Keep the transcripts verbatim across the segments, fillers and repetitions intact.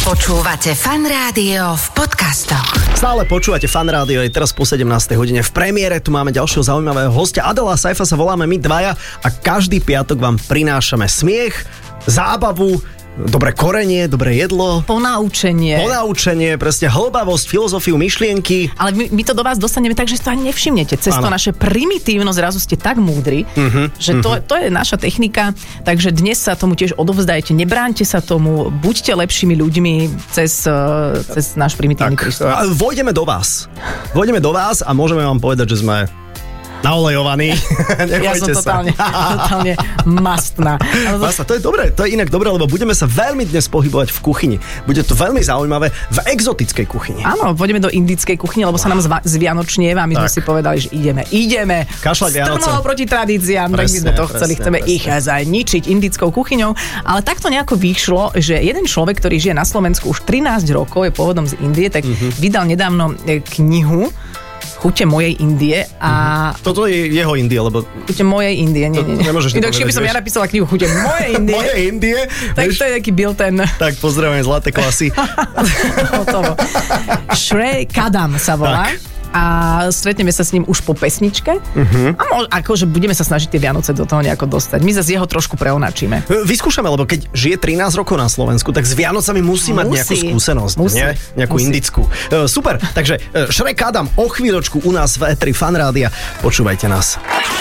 Počúvate Fan Rádio v podcastoch. Stále počúvate Fan Rádio, je teraz po sedemnástej hodine v premiére. Tu máme ďalšieho zaujímavého hostia. Adela Saifa sa voláme my dvaja a každý piatok vám prinášame smiech, zábavu, dobré korenie, dobré jedlo. Ponaučenie. Ponaučenie, presne hlbavosť, filozofiu, myšlienky. Ale my, my to do vás dostaneme tak, že si to ani nevšimnete. Cez to naše primitívno zrazu ste tak múdri, uh-huh, že to, uh-huh. to je naša technika. Takže dnes sa tomu tiež odovzdajte, nebránte sa tomu, buďte lepšími ľuďmi cez, cez náš primitívny prístup. Vojdeme do vás. Vojdeme do vás a môžeme vám povedať, že sme naolejovaný. Ja som totálne, totálne mastná. Mastná, to je dobré, to je inak dobré, lebo budeme sa veľmi dnes pohybovať v kuchyni. Bude to veľmi zaujímavé v exotickej kuchyni. Áno, pôjdeme do indickej kuchyne, lebo sa nám zva- zvianočnieva a my tak. sme si povedali, že ideme, ideme. Kašľať Vianoce. Strmlo proti tradíciám, presne, tak my sme to presne, chceli, chceme presne. ich zničiť indickou kuchyňou. Ale takto nejako vyšlo, že jeden človek, ktorý žije na Slovensku už trinásť rokov, je pôvodom z Indie, tak uh-huh. vydal nedávno knihu Chute mojej Indie a... Uh-huh. Toto je jeho Indie, lebo... Chute mojej Indie, nie, nie, nie. Nemôžeš Inak, by som ja napísala knihu Chute mojej Indie. Mojej Indie? Tak to je taký bilten. Tak pozdravujem zlaté klasy. Hotovo. Shrey Kadam sa volá. Tak. A stretneme sa s ním už po pesničke. Uh-huh. A mo- akože budeme sa snažiť tie Vianoce do toho nejako dostať. My zase jeho trošku preonačíme. Vyskúšame, lebo keď žije trinásť rokov na Slovensku, tak s Vianocami musí, musí. mať nejakú skúsenosť. Musí. Nie? Nejakú musí. indickú. Uh, super, takže uh, Shrey Kadam o chvíľočku u nás v éteri Fan Rádia. Počúvajte nás.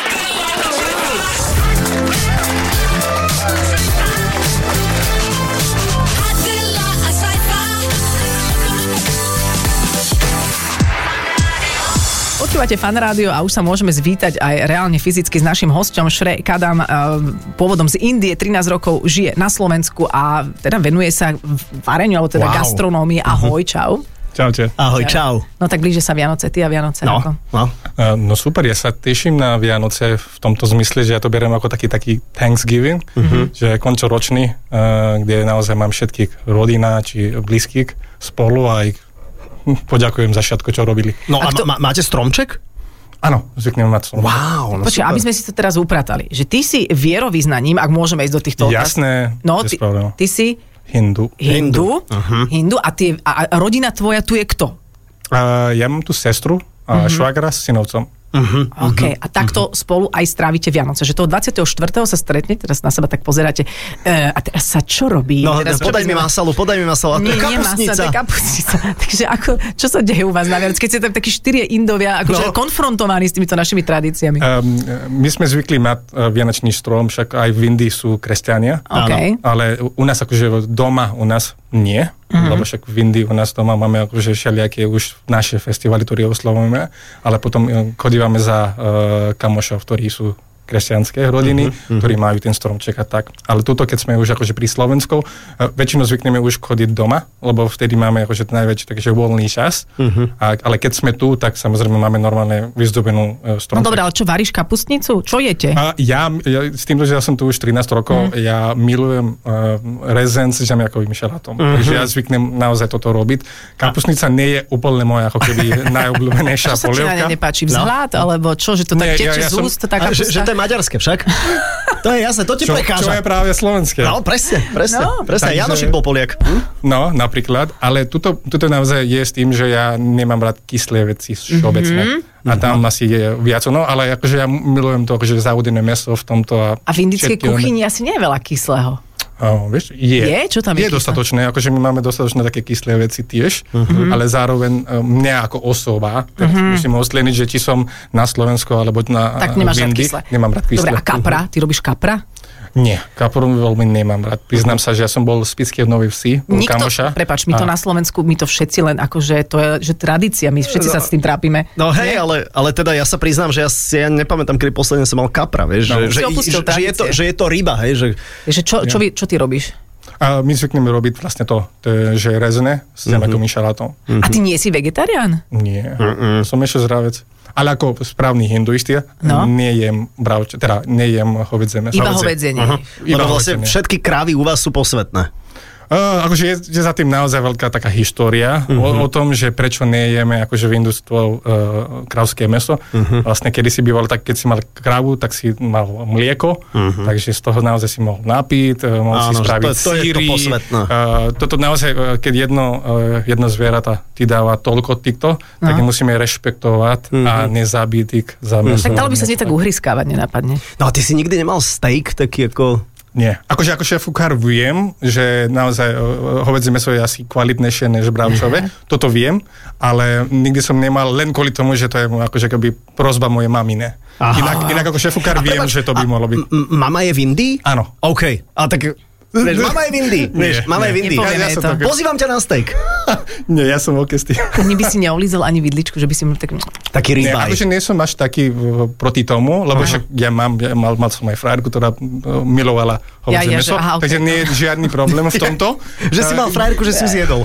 Počúvate Fan Rádio a už sa môžeme zvítať aj reálne fyzicky s našim hosťom Shrey Kadam, pôvodom z Indie, trinásť rokov žije na Slovensku a teda venuje sa vareniu, alebo teda wow. gastronómii. Ahoj, čau. Čaute. Ahoj, čau. No tak blíže sa Vianoce, ty a Vianoce. No, ako? no. no super, ja sa teším na Vianoce v tomto zmysle, že ja to beriem ako taký taký Thanksgiving, uh-huh. že je koncoročný, kde naozaj mám všetkých rodina či blízkych spolu a ich poďakujem za všetko, čo robili. No a, a to... má, máte stromček? Áno, zvykneme mať stromček. Wow, no Počkaj, aby sme si to teraz upratali, že ty si vierovyznaním, ak môžeme ísť do týchto otázok. Jasné, no, ty, ty si Hindu. Hindu, uh-huh. Hindu a, ty, a rodina tvoja tu je kto? Uh, ja mám tu sestru a uh-huh. švagra s synovcom. Uh-huh, OK, uh-huh, a takto uh-huh. spolu aj strávite Vianoce, že toho dvadsiateho štvrtého sa stretnete, teraz na seba tak pozeráte, e, a teraz sa čo robí? No, teraz podaj mi masalu, podaj mi masalu, a to je kapustnica. Nie, kapustnica. Takže ako, čo sa deje u vás na Vianoce, keď ste tam takí štyrie Indovia, akože no. konfrontovaní s týmito našimi tradíciami? Um, my sme zvykli mať uh, vianočný strom, však aj v Indii sú kresťania, okay. ale u nás akože doma, u nás nie. Uh-huh. Lebo však v Indii u nás doma máme akože všelijaké už naše festivaly, ktoré oslavujeme, ale potom chodívame za uh, kamošov, ktorí sú kresťanské rodiny, uh-huh, ktorí majú ten stromček a tak. Ale tuto, keď sme už akože pri Slovensku, uh, väčšinou zvykneme už chodiť doma, lebo vtedy máme akože najväčší takže voľný čas. Uh-huh. A, ale keď sme tu, tak samozrejme máme normálne vyzdobenú uh, stromček. No dobré, ale čo, varíš kapustnicu? Čo jete? A ja, ja, s tým, že ja som tu už trinásť rokov, uh-huh. ja milujem uh, rezen s žamiakovým šalátom. Uh-huh. Takže ja zvyknem naozaj toto robiť. Kapustnica nie je úplne moja ako keby najobľúbenejšia polievka. Čo sa ti nepáči? Vzhľad? No. Alebo čo, že to tak teče z úst? To je maďarské však. To je jasné, to ti čo, prekáža. Čo je práve slovenské. No, presne, presne. No, presne. Takže, Janošik bol Poliak. Hm? No, napríklad. Ale tuto, tuto naozaj je s tým, že ja nemám rád kyslé veci všeobecne. Mm-hmm. A tam mm-hmm. asi je viac. No, ale akože ja milujem to, že zaudené mäso v tomto. A, a v indickej kuchyni asi nie je veľa kyslého. Oh, vieš, je. Je? Čo tam je? Je dostatočné, akože my máme dostatočné také kyslé veci tiež, uh-huh. ale zároveň mňa ako osoba, teraz uh-huh. musím ostleniť, že či som na Slovensku alebo na tak nemáš Vindi, rád kyslé. Nemám rád kyslé. Dobre, a kapra? Uh-huh. Ty robíš kapra? Nie, kapru veľmi nemám rád. Priznám sa, že ja som bol v Spišskej Novej Vsi, u kamoša. Prepáč, my to a... na Slovensku, my to všetci len akože, to je že tradícia, my všetci no, sa s tým trápime. No hej, ale, ale teda ja sa priznám, že ja si ja nepamätám, kedy posledne som mal kapra, vieš, no, že, že, že, že, je to, že je to ryba, hej. Že, že čo, čo, vy, čo ty robíš? A my zvykneme robiť vlastne to, to je, že rezene s zemiakovým uh-huh. šalátom. Uh-huh. A ty nie si vegetarián? Nie, uh-uh. som ešte zdravec. Ale ako správny hinduisti, no. nejem bravče, teda nejem hovädzie mäso. Iba hovädzie nie. Uh-huh. Lebo vlastne všetky krávy u vás sú posvetné. Uh, akože je, je za tým naozaj veľká taká história uh-huh. o, o tom, že prečo nejeme akože v industrii uh, krávské mäso. Uh-huh. Vlastne kedy si býval tak, keď si mal krávu, tak si mal mlieko, uh-huh. takže z toho naozaj si mohol napiť, mohol Áno, si spraviť to, to síry. To uh, toto naozaj, keď jedno, uh, jedno zvieratá ti dáva toľko týchto, uh-huh. tak musíme rešpektovať uh-huh. a nezabiť ich za mäso. Tak dalo by sa si tak uhryskávať, nenapadne. No a ty si nikdy nemal steak taký ako... Nie. Akože ako šéfukár viem, že naozaj hovädzie mäso je asi kvalitnejšie než bravčové. Uh-huh. Toto viem, ale nikdy som nemal len kvôli tomu, že to je akože keby prosba mojej mamine. Inak, inak ako šéfukár viem, že to by mohlo byť. M- mama je v Indii? Áno. OK. A tak... Vieš, mama je v Indii. Vieš, mama je v Indii. Ja, ja to. Pozývam ťa na steak. Nie, ja som OK s tým. Ani by si neolízol ani vidličku, že by si mu tak... Taký rýbaj. Nie, akože nie som až taký proti tomu, lebo však ja mám, ja mal, mal som aj frajerku, ktorá milovala hovädzie ja, mäso, ja, takže okay. nie je žiadny problém v tomto. Že si mal frajerku, že si ju zjedol.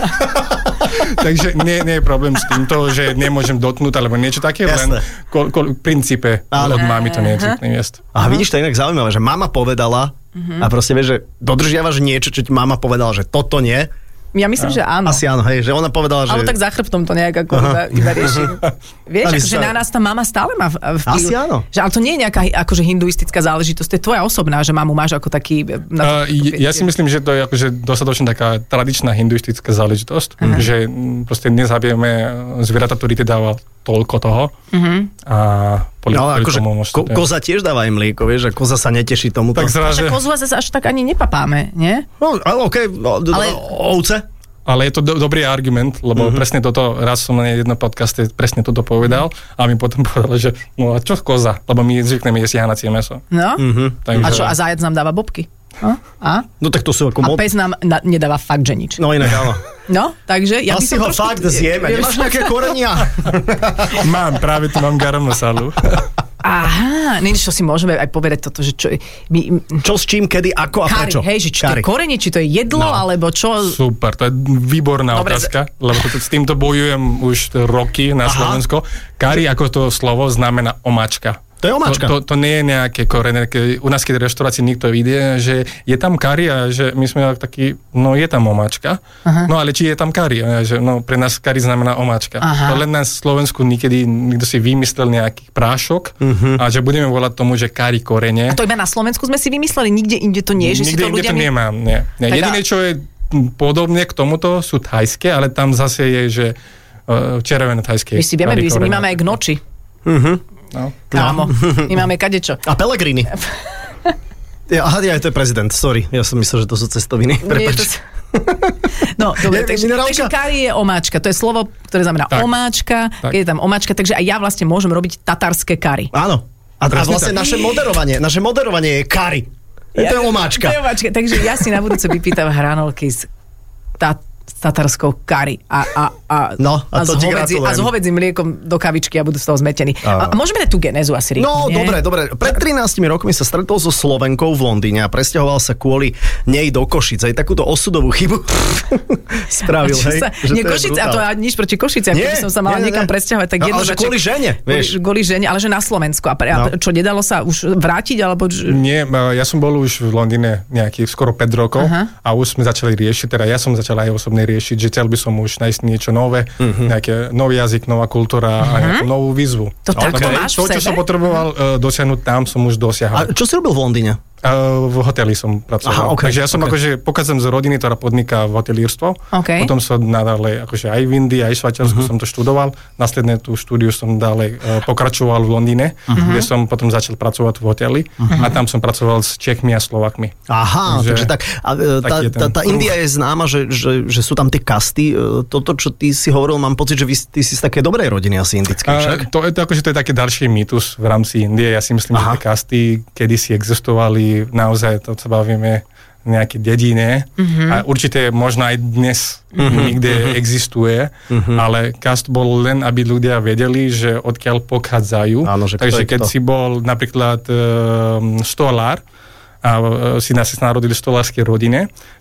Takže nie, nie je problém s týmto, že nemôžem dotknúť, alebo niečo také, Jasne. len ko, ko, v princípe od mami to neexistuje jesť. A vidíš, to je inak zaujímavé, že mama povedala, Uh-huh. a proste vieš, že dodržiavaš niečo, čo ti mama povedala, že toto nie. Ja myslím, že áno. Asi áno, hej, že ona povedala, že... Ale tak za chrbtom to nejak ako iba, iba rieši. Vieš, akože sa... na nás tá mama stále má vplyv. Asi áno. Že, ale to nie je nejaká akože hinduistická záležitosť, to je tvoja osobná, že mamu máš ako taký... Na to, uh, ja si myslím, že to je akože dostatočne taká tradičná hinduistická záležitosť, uh-huh. že proste nezabijeme zvieratá, ktorý ti dával toľko toho. Uh-huh. A poli, no, akože ko- koza tiež dáva aj mlieko, vieš, že koza sa neteší tomuto. Tak zraže... Kozu až tak ani nepapáme, nie? No, ale okej, okay, no, ale... ovce. Ale je to do, dobrý argument, lebo uh-huh. presne toto, raz som na jednom podcaste presne toto povedal a mi potom povedal, že no a čo koza? Lebo my zvykneme jesť jahnacie mäso. No, uh-huh. Takže... a čo, a zajac nám dáva bobky? A? a? No tak to sú ako... A pes nám na, nedáva fakt, že nič. No inak áno. No, takže ja by som ho trošku... fakt zjeme. Nemáš nejaké korenia? Mám, práve tu mám garam masálu. Aha, nie, čo si môžeme aj povedať toto, že čo... My, čo s čím, kedy, ako a kari, prečo? Hej, že či to je korenie, či to je jedlo, no. alebo čo... Super, to je výborná Dobre, otázka, z... lebo to, s týmto bojujem už roky na Aha. Slovensko. Kari, ako to slovo, znamená omáčka. To je omáčka. To, to, to nie je nejaké korene. U nás, keď v reštaurácii niekto vidie, že je tam kari a že my sme takí, no je tam omáčka. Aha. No ale či je tam kari? A že, no pre nás kari znamená omáčka. Aha. To len na Slovensku niekedy niekto si vymyslel nejaký prášok uh-huh. a že budeme volať tomu, že kari korene. A to iba na Slovensku sme si vymysleli? Nikde inde to nie je? Že Nikde si to inde ľudia... to nemám. Nie. Nie. Jediné, čo je podobne k tomuto, sú thajské, ale tam zase je, že uh, červené thajské. My si vieme, my máme aj k noči. Mhm. No. Kámo, my máme kadečo. A Pellegrini. Ja, aha, ja, to je prezident, sorry. Ja som myslel, že to sú cestoviny. Prepač. To... No, dobre, takže, takže kari je omáčka. To je slovo, ktoré znamená tak. omáčka. Tak. Je tam omáčka, takže aj ja vlastne môžem robiť tatarské kari. Áno. A, a vlastne naše moderovanie, naše moderovanie je kari. Ja, to je omáčka. To je omáčka. Takže ja si na budúce vypýtam hranolky z tat tatarskou kari a, a, a, no, a, a, s hovedzi, a s hovedzím mliekom do kavičky a budú z toho zmetení. A, a môžeme dať tú genézu asi rýchlo, No, nie? dobre, dobre. Pred trinástimi rokmi sa stretol so Slovenkou v Londýne a presťahoval sa kvôli nej do Košic. Aj takúto osudovú chybu spravil, hej? Sa, nie, Košice, a to ja nič proti Košice, keby som sa mala nie, niekam nie. presťahovať, tak no, ale že kvôli žene, vieš. Kvôli žene, ale že na Slovensku. A, pre, no. a čo, nedalo sa už vrátiť, alebo... Nie, ja som bol už v Londýne nejakých skoro päť rokov Aha. a už sme začali riešiť, teda ja som začal aj osobne riešiť, že chcel by som už nájsť niečo nové, uh-huh. nejaký nový jazyk, nová kultúra uh-huh. a nejakú novú výzvu. To no, takto máš to, čo som potreboval uh, dosiahnuť tam, som už dosiahol. A čo si robil v Londýne? Uh, v hoteli som pracoval. Aha, okay, Takže ja som okay. akože, pochádzam z rodiny, ktorá podniká v hotelírstvo. Okay. Potom som nadále, akože aj v Indii, aj v Švajčiarsku uh-huh. som to študoval. Následne tú štúdiu som ďalej uh, pokračoval v Londýne, uh-huh. kde som potom začal pracovať v hoteli uh-huh. a tam som pracoval s Čechmi a Slovakmi. Aha, takže, takže tak. A, tá, tá, tá India je známa, že, že, že sú tam tie kasty. Toto, čo ty si hovoril, mám pocit, že vy, ty si z také dobrej rodiny asi indické, však? Uh, to, je to, akože, to je také ďalší mýtus v rámci Indie. Ja si myslím, Aha. že tie kasty kedysi existovali naozaj, to sa bavíme nejaké dedine uh-huh. a určite možno aj dnes uh-huh. niekde uh-huh. existuje, uh-huh. ale kast bol len, aby ľudia vedeli, že odkiaľ pochádzajú. Áno, že takže keď to? si bol napríklad uh, stolár a uh, si nás narodili v stolárskej rodine,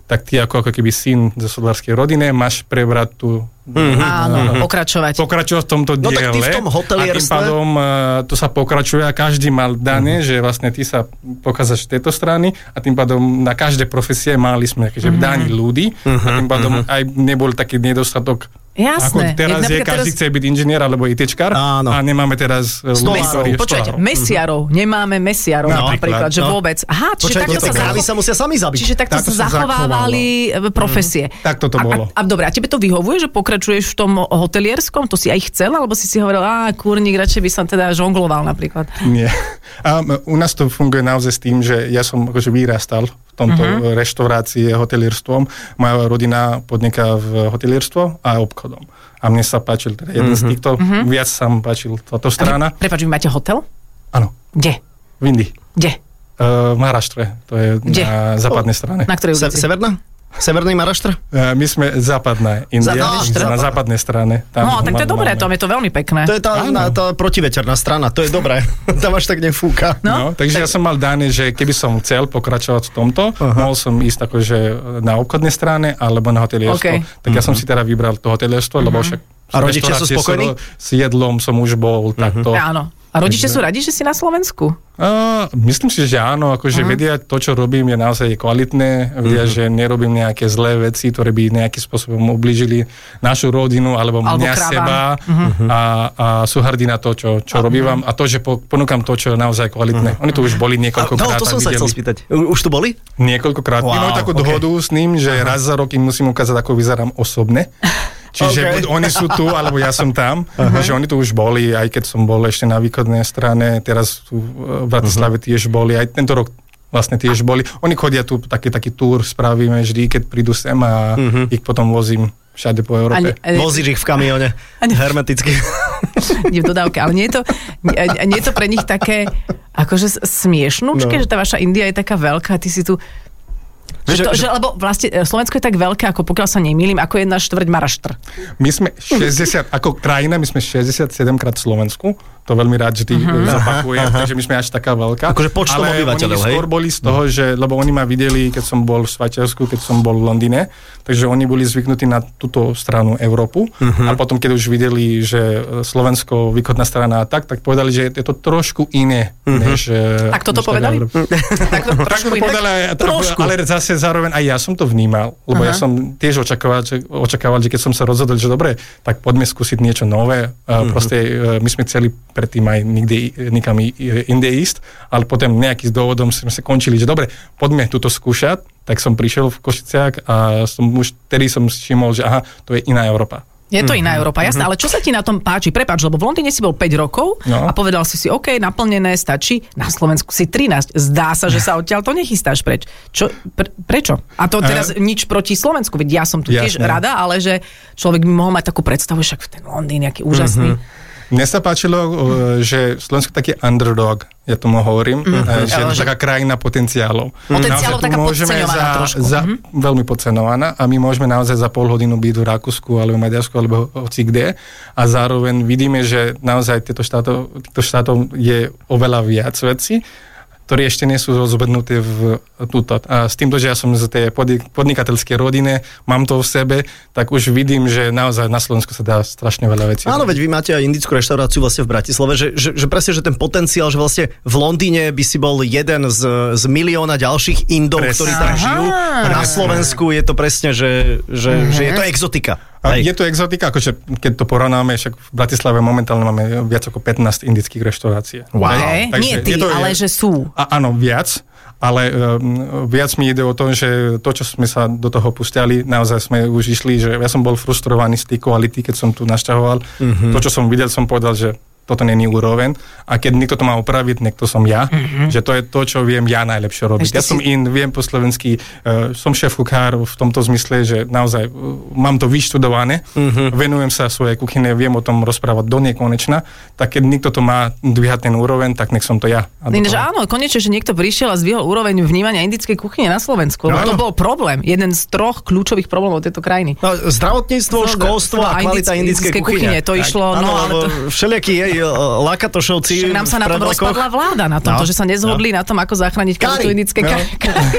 tak ty ako, ako keby syn zo solárskej rodiny máš prebrať tú Mm-hmm. Áno, uh-huh. pokračovať. Pokračovať v tomto no, diele. Tak ty v tom hotelierstve... A tým pádom uh, to sa pokračuje a každý mal dané, uh-huh. že vlastne ty sa pokázaš z tejto strany a tým pádom na každé profesie mali sme že uh-huh. daní ľudí uh-huh. a tým pádom uh-huh. aj nebol taký nedostatok. Jasné. Ako teraz je, každý teraz... chce byť inžinier alebo ITčkar a nemáme teraz ľudí. Počujete, mesiarov. Nemáme mesiarov no, napríklad, že no. vôbec. Aha, čiže Počujete, takto sa, zacho... sa musia sami zabiť. Čiže takto takto sa zachovávali zachovalo. profesie. Mm. Tak toto bolo. A, a, a dobre, a tebe to vyhovuje, že pokračuješ v tom hotelierskom? To si aj chcel, alebo si si hovoril, á, kurník, radšej by som teda žongloval napríklad? Nie. A u nás to funguje naozaj s tým, že ja som akože vyrastal v tomto uh-huh. reštaurácii, hotelierstvom. Moja rodina podniká v hotelierstvo a obchodom. A mne sa páčil teda jeden uh-huh. z týchto, uh-huh. viac sa mi páčil táto strana. Prepáč, vy máte hotel? Áno. Kde? V Indii. Kde? Uh, v Maharashtre, to je Kde? Na západnej strane. Na ktorej ulici? Se- Severná? Severný Maharashtra? Uh, my sme západná India, Za- na západnej strane. Tam no, tak to je dobré, tam je to veľmi pekné. To je tá, na, tá protiveterná strana, to je dobré. Tam až tak nefúka. No, no takže tak... ja som mal dané, že keby som chcel pokračovať v tomto, uh-huh. mohol som ísť akože na obchodnej strane alebo na hotelierstvo. Okay. Tak ja uh-huh. som si teda vybral to hotelierstvo, uh-huh. lebo však a rodičia sú spokojní? S jedlom som už bol, uh-huh. takto. Áno. A rodičia sú radi, že si na Slovensku? Uh, myslím si, že áno, akože uh-huh. vedia, to, čo robím, je naozaj kvalitné, vedia, uh-huh. že nerobím nejaké zlé veci, ktoré by nejakým spôsobom ublížili našu rodinu, alebo, alebo mňa, kravám. seba uh-huh. a, a sú hrdí na to, čo, čo uh-huh. robím a to, že po, ponúkam to, čo je naozaj kvalitné. Uh-huh. Oni tu už boli niekoľkokrát. No, to som sa chcel spýtať. Už tu boli? Niekoľkokrát. Wow, Mám takú okay. dohodu s ním, že uh-huh. raz za rok im musím ukázať, ako vyzerám osobne. Čiže okay. buď oni sú tu, alebo ja som tam. Uh-huh. Že oni tu už boli, aj keď som bol ešte na východnej strane, teraz tu v Bratislave uh-huh. tiež boli, aj tento rok vlastne tiež boli. Oni chodia tu, taký, taký túr spravíme vždy, keď prídu sem a uh-huh. ich potom vozím všade po Európe. Ne, Vozíš ich v kamióne, hermeticky. Nie v dodávke, ale nie je to, nie, nie je to pre nich také akože smiešnúčke, no. že tá vaša India je taká veľká, ty si tu... Že to, že, že, lebo vlastne Slovensko je tak veľké, ako pokiaľ sa nemýlim, ako jedna štvrť Maharashtra. My sme šesťdesiat, ako krajina, my sme šesťdesiatsedem krát v Slovensku. To veľmi rád, že ty uh-huh. zapakujem, takže my sme až taká veľká. Akože počtom obyvateľov, hej? Ale oni skôr boli z toho, že, lebo oni ma videli, keď som bol v Švajčiarsku, keď som bol v Londýne, takže oni boli zvyknutí na túto stranu Európu uh-huh. a potom, keď už videli, že Slovensko, východná strana a tak, tak povedali, že je to trošku iné, uh-huh. než... Tak toto povedali? Tak to trošku povedali, ale zase zároveň aj ja som to vnímal, lebo uh-huh. ja som tiež očakával, že, očakával, že keď som sa rozhodol, že dobre, tak poďme skúsiť niečo nové. Uh-huh. Proste my sme chceli predtým aj nikde, nikam inde ísť, ale potom nejakým dôvodom sme sa končili, že dobre, poďme túto skúšať, tak som prišiel v Košiciach a som už tedy som si všimol, že aha, to je iná Európa. Je to iná Európa, jasné, ale čo sa ti na tom páči? Prepáč, lebo v Londýne si bol päť rokov no. a povedal si si, OK, naplnené, stačí, na Slovensku si trinásť. Zdá sa, že sa odtiaľ to nechystáš preč. Čo, pre, prečo? A to teraz uh, nič proti Slovensku, veď ja som tu jasné. tiež rada, ale že človek by mohol mať takú predstavu, však ten Londýn, aký úžasný. Uh-huh. Mne sa páčilo, že Slovensko je taký underdog, ja tomu hovorím, mm-hmm. že je to taká krajina potenciálov. Potenciálov taká podceňovaná za, trošku. Za, mm-hmm. Veľmi podceňovaná a my môžeme naozaj za pol hodinu byť v Rakúsku alebo Maďarsku alebo hoci kde a zároveň vidíme, že naozaj tieto štátov, týchto štátov je oveľa viac vecí, ktoré ešte nie sú rozbednuté v túto. A s týmto, že ja som z tej podnikateľskej rodiny, mám to v sebe, tak už vidím, že naozaj na Slovensku sa dá strašne veľa vecí. Áno, veď vy máte aj indickú reštauráciu vlastne v Bratislave, že, že, že presne, že ten potenciál, že vlastne v Londýne by si bol jeden z, z milióna ďalších Indov, presne. Ktorí tam žijú. A na Slovensku je to presne, že, že, mm-hmm. že je to exotika. A je to exotika, akože keď to porovnáme, však v Bratislave momentálne máme viac ako pätnásť indických reštaurácií. Wow. Okay. Nie ty, to, ale že sú. A, áno, viac, ale um, viac mi ide o to, že to, čo sme sa do toho pustili, naozaj sme už išli, že ja som bol frustrovaný z tej kvality, keď som tu našťahoval. Mm-hmm. To, čo som videl, som povedal, že toto není úroveň. A keď niekto to má opraviť, niekto som ja. Mm-hmm. Že to je to, čo viem ja najlepšie robiť. Ešte ja si... som in, viem po slovensky, uh, som šéf-kuchár v tomto zmysle, že naozaj uh, mám to vyštudované, mm-hmm. venujem sa svojej kuchyne, viem o tom rozprávať do nekonečna, tak keď niekto to má dvíhať ten úroveň, tak nech som to ja. Než áno, konečne, že niekto prišiel a zdvihol úroveň vnímania indickej kuchyne na Slovensku. No, to bol problém. Jeden z troch kľúčových problémov tejto krajiny. No, zdravotníctvo, no, školstvo a kvalita indickej kuchyne. To išlo, tak, no, ale to... všelijaký je Lakatošovci. Však nám sa na tom rozpadla vláda, na tom, no, že sa nezhodli no. na tom, ako zachrániť kvalitu indickej kary.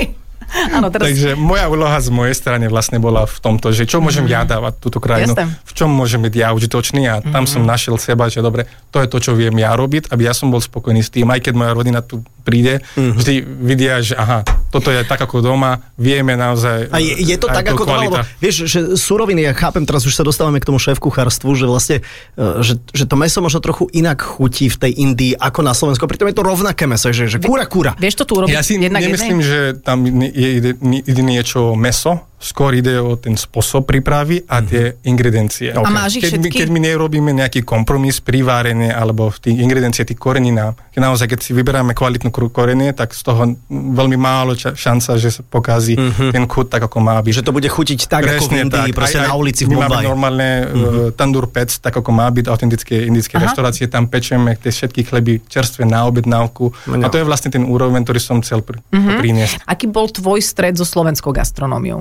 Áno, teraz... Takže moja úloha z mojej strany vlastne bola v tomto, že čo môžem mm-hmm. ja dávať túto krajinu, Jasne. v čom môžem byť ja užitočný a tam mm-hmm. som našiel seba, že dobre, to je to, čo viem ja robiť, aby ja som bol spokojný s tým, aj keď moja rodina tu príde, mm-hmm. vždy vidia, že aha, toto je tak ako doma, vieme naozaj. A je, je to tak ako doma, lebo vieš, že suroviny, ja chápem, teraz už sa dostávame k tomu šéfkuchárstvu, že vlastne, že, že to mäso možno trochu inak chutí v tej Indii ako na Slovensku, pritom je to rovnaké mäso, že, že kúra, kúra. Vieš to tu urobiť ja si jednak nemyslím, jednej? že tam je ide niečo mäso, skôr ide o ten spôsob prípravy a tie mm-hmm. ingrediencie. Okay. A máš ich keď, všetky? my, keď my nerobíme nejaký kompromis pri varení alebo v tých ingrediencie, tých koreninách, keď naozaj, keď si vyberáme kvalitnú korenie, tak z toho veľmi málo ča- šanca, že sa pokazí mm-hmm. ten chuť tak, ako má byť. Že to bude chutiť tak, presne ako v Indii, proste aj, na ulici v Mumbai. My máme Mumbai. normálne mm-hmm. tandur pec, tak ako má byť autentické indické Aha. reštaurácie, tam pečeme tie všetky chleby čerstvé na objednávku. No. A to je vlastne ten úroveň, ktorý som chcel pr- mm-hmm. priniesť. Aký bol tvoj stred so slovenskou gastronómiou?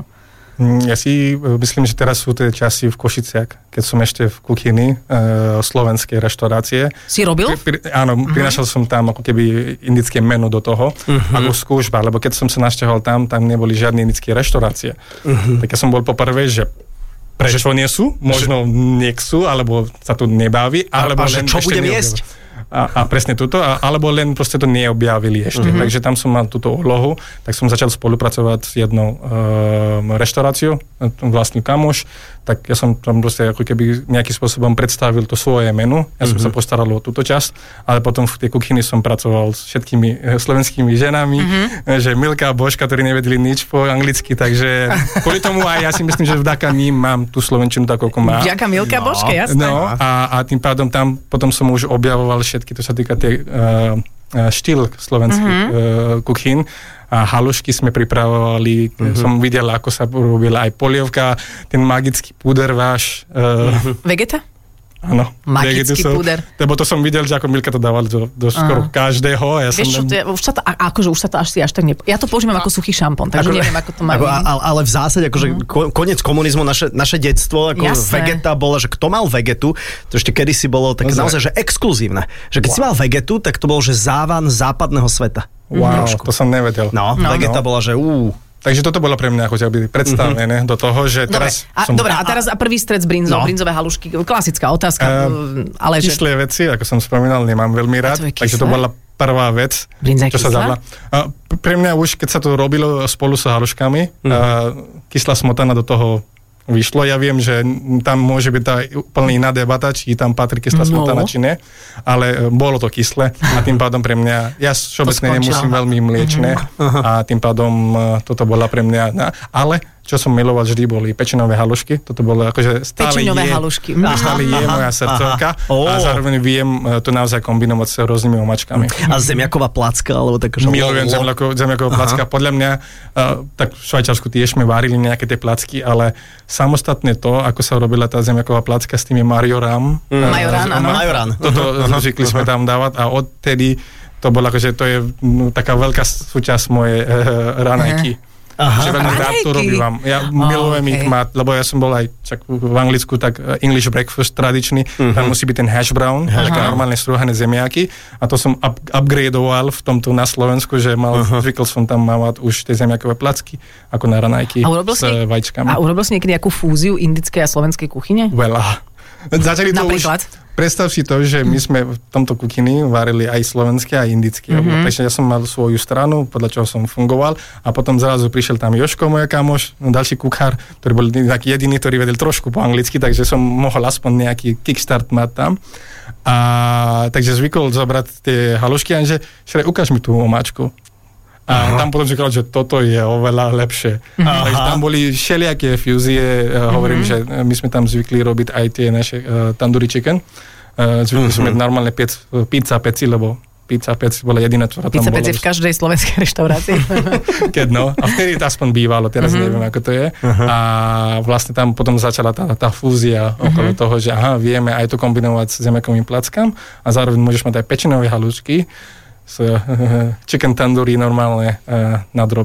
Ja si myslím, že teraz sú tie časy v Košiciach, keď som ešte v kuchyni e, slovenskej reštaurácie. Si robil? Pri, pri, áno, uh-huh. prinašal som tam ako keby indické menu do toho, uh-huh. ako skúšba, lebo keď som sa našťahoval tam, tam neboli žiadne indické reštaurácie. Uh-huh. Tak ja som bol poprvé, že prečo nie sú? Možno nechcú, alebo sa tu nebaví, alebo a, a len čo budem jesť? A, a presne túto, a, alebo len proste to neobjavili ešte. Mm-hmm. Takže tam som mal túto úlohu, tak som začal spolupracovať s jednou e, reštauráciou, vlastný kamoš, tak ja som tam proste ako keby nejakým spôsobom predstavil to svoje menu, ja som mm-hmm. sa postaral o túto časť, ale potom v tej kuchyni som pracoval s všetkými slovenskými ženami, mm-hmm. že Milka a Božka, ktorí nevedeli nič po anglicky, takže kvôli tomu aj ja si myslím, že vďaka ním mám tú slovenčinu tak, ako má. Vďaka Milka a no. Božke, jasné. No, a, a tým pádom tam potom som už objavoval všetky, to sa týka tej uh, štýl slovenských mm-hmm. uh, kuchín. A halušky sme pripravovali, mm-hmm. som videl, ako sa robila aj polievka, ten magický puder váš. Uh, mm-hmm. Vegeta? Áno. Magický puder. Lebo to som videl, že ako Milka to dával do, do skoro každého. Ja Vieš som čo, to je, už sa to, akože už sa to asi až tak nepo... Ja to používam ako suchý šampón, takže ako, neviem, ako to má. Ako, ale, ale v zásade, akože mm. koniec komunizmu, naše, naše detstvo, ako Jasné. Vegeta bola, že kto mal vegetu, to ešte kedysi bolo také no, naozaj, že exkluzívne. Že keď wow. si mal vegetu, tak to bol, že závan západného sveta. Wow, mm. to som nevedel. No, no. Vegeta no. bola, že úú. Takže toto bolo pre mňa ako predstavené mm-hmm. do toho, že teraz... Dobre, a, som... dobre, a teraz a prvý stred s brinzou, no. brinzové halušky, klasická otázka. Uh, ale že... Kyslé veci, ako som spomínal, nemám veľmi rád, to takže to bola prvá vec, Brinza čo kyslá? Sa dala. Uh, pre mňa už, keď sa to robilo spolu s haluškami, mm. uh, kyslá smotana do toho vyšlo. Ja viem, že tam môže byť tá úplne iná debata, či tam patrí kyslá no. smotana, či nie, ale bolo to kyslé a tým pádom pre mňa, ja všeobecne nemusím veľmi mliečne uh-huh. a tým pádom toto bola pre mňa, ale čo som miloval vždy, boli pečenové halušky. Toto bolo akože stále Pečenové je, halušky. stále je moja srdcovka a zároveň viem to naozaj kombinovať s rôznymi omačkami. A zemiaková placka, alebo tak, že... Milujem zemiaková placka. Podľa mňa, uh, tak v Švajčiarsku tiež sme varili nejaké tie placky, ale samostatne to, ako sa robila tá zemiaková placka s tými majoram. Mm. Uh, Majorán, áno. Majorán. Toto zvykli sme tam dávať a odtedy to bolo akože, to je no, taká veľká súčasť mojej uh, ranajky. Aha. Že veľmi rád to robím. Ja oh, milujem okay. ich mať, lebo ja som bol aj čak v Anglicku, tak English breakfast tradičný, uh-huh. tam musí byť ten hash brown, také normálne strúhané zemiaky a to som up, upgradeoval v tomto na Slovensku, že mal, uh-huh. zvykol som tam mávať už tie zemiakové placky, ako na ranajky s si, vajíčkami. A urobil si niekedy nejakú fúziu indickej a slovenskej kuchyne? Veľa. Začali to Napríklad? Už, predstav si to, že my sme v tomto kuchyni varili aj slovenské, aj indické. Mm-hmm. Takže ja som mal svoju stranu, podľa čoho som fungoval a potom zrazu prišiel tam Jožko, môj kamoš, ďalší kuchár, ktorý bol taký jediný, ktorý vedel trošku po anglicky, takže som mohol aspoň nejaký kickstart mať tam. A takže zvykol zobrať tie halušky a že šrej, ukáž mi tú omáčku. A Aha. tam potom říkal, že toto je oveľa lepšie. Aha. Takže tam boli všelijaké fúzie. Uh, hovorím, mm-hmm. že my sme tam zvykli robiť aj tie naše uh, tandoori chicken. Uh, zvykli mm-hmm. sme normálne piec, pizza peci, lebo pizza pec bola jediná, ktorá tam bola. Pizza pec je v každej slovenskej reštaurácii. Keď no. A vtedy to aspoň bývalo, teraz mm-hmm. neviem, ako to je. Uh-huh. A vlastne tam potom začala tá, tá fúzia uh-huh. okolo toho, že aha, vieme aj to kombinovať s zemiakovým plackám a zároveň môžeš mať aj pečenové halušky, s uh, chicken tandoori normálne uh, na drobno.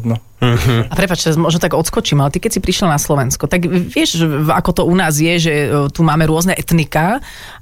Uh-huh. A prepáč, možno tak odskočím, ale ty keď si prišiel na Slovensko, tak vieš, ako to u nás je, že tu máme rôzne etnika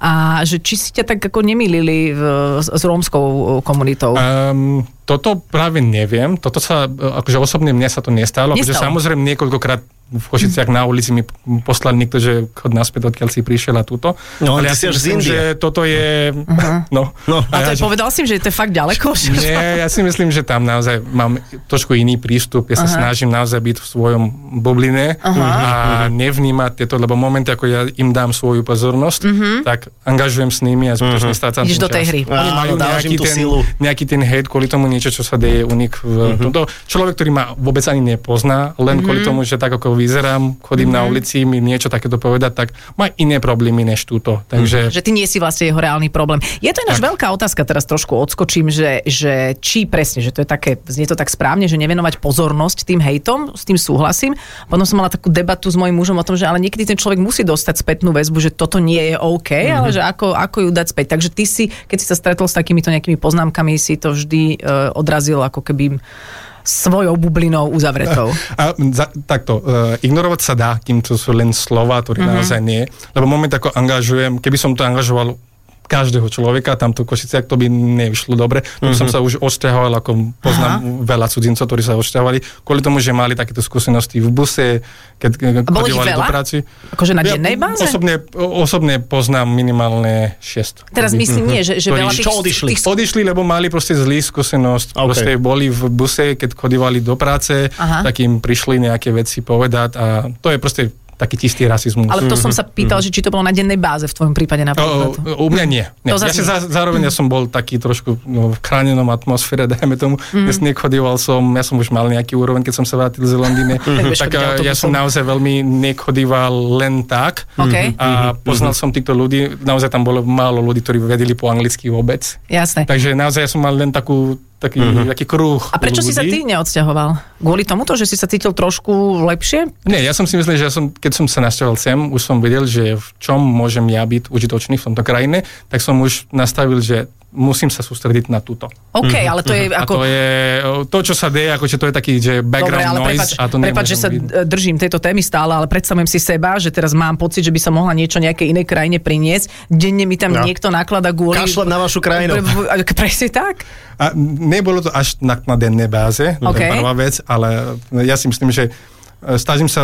a že či si ťa tak ako nemýlili v, s rómskou komunitou? Um, toto práve neviem. Toto sa, akože osobne mne sa to nestalo. nestalo. Akože samozrejme niekoľkokrát v Košiciach na ulici mi poslal niekto, že chod naspäť, odkiaľ si prišiel a túto. No, ale ja si myslím, že toto je... Uh-huh. No, no. A to ja, je, že... povedal si, že to je fakt ďaleko? Nie, ja si myslím, že tam naozaj mám trošku iný prístup. Ja sa uh-huh. snažím naozaj byť v svojom bubline uh-huh. a nevnímať tieto, lebo v momente, ako ja im dám svoju pozornosť, uh-huh. tak angažujem s nimi a zbytočne uh-huh. strácam ten čas. Ideš do tej hry. Oni majú nejaký ten, nejaký ten hate kvôli tomu niečo, čo sa deje u nich. V uh-huh. tomto. Človek, ktorý ma vôbec ani nepozná, len uh-huh. kvôli tomu, že tak ako vyzerám, chodím mm-hmm. na ulici, mi niečo takéto povedať, tak má iné problémy než túto. Takže... Že ty nie si vlastne jeho reálny problém. Je to ináč tak. Veľká otázka, teraz trošku odskočím, že, že či presne, že to je také, znie to tak správne, že nevenovať pozornosť tým hejtom, s tým súhlasím. Potom som mala takú debatu s mojím mužom o tom, že ale niekedy ten človek musí dostať spätnú väzbu, že toto nie je OK, mm-hmm. ale že ako, ako ju dať späť. Takže ty si, keď si sa stretol s takýmito nejakými poznámkami, si to vždy uh, odrazil ako keby svojou bublinou uzavretou. A, a za, takto, uh, ignorovať sa dá, kým to sú len slova, ktoré mm-hmm. naozaj nie. Lebo moment ako angažujem, keby som to angažoval každého človeka, tamto Košiciach, to by nevyšlo dobre. Mm-hmm. Som sa už odsťahoval, ako poznám Aha. veľa cudzincov, ktorí sa odsťahovali, kvôli tomu, že mali takéto skúsenosti v buse, keď chodívali do práci. Akože na dennej báze? Ja osobne, osobne poznám minimálne šesť. Teraz myslím nie, že, že veľa tých... Čo odišli? Tých... Odišli, lebo mali proste zlý skúsenosť. Okay. Proste boli v buse, keď chodívali do práce, Aha. tak im prišli nejaké veci povedať a to je proste taký čistý rasizmus. Ale to som sa pýtal, že či to bolo na dennej báze v tvojom prípade napríklad. O, u mňa nie. nie. Ja si za, zároveň ja som bol taký trošku no, v chránenom atmosfére, dajme tomu. Mm. Ja nechodíval som, ja som už mal nejaký úroveň, keď som sa vrátil z Londýny. tak ja som naozaj veľmi nechodíval len tak. Okay. A poznal som týchto ľudí. Naozaj tam bolo málo ľudí, ktorí vedeli po anglicky vôbec. Jasné. Takže naozaj ja som mal len takú taký, uh-huh. taký kruh. A prečo ľudí. Si sa ty neodsťahoval? Kvôli tomuto, že si sa cítil trošku lepšie? Nie, ja som si myslel, že ja som, keď som sa nasťahoval sem, už som vedel, že v čom môžem ja byť užitočný v tomto krajine, tak som už nastavil, že musím sa sústrediť na túto. OK, mm-hmm. ale to je ako... A to je, to, čo sa deje, akože to je taký, že background Dobre, noise. Prepáč, a to prepáč, že sa byť. Držím tejto témy stále, ale predstavujem si seba, že teraz mám pocit, že by sa mohla niečo nejakej inej krajine priniesť. Denne mi tam no. niekto naklada kvôli... Kašlem na vašu krajinu. Presne tak. A nebolo to až na, na dennej báze, okay. to je prvá vec, ale ja si myslím, že snažím sa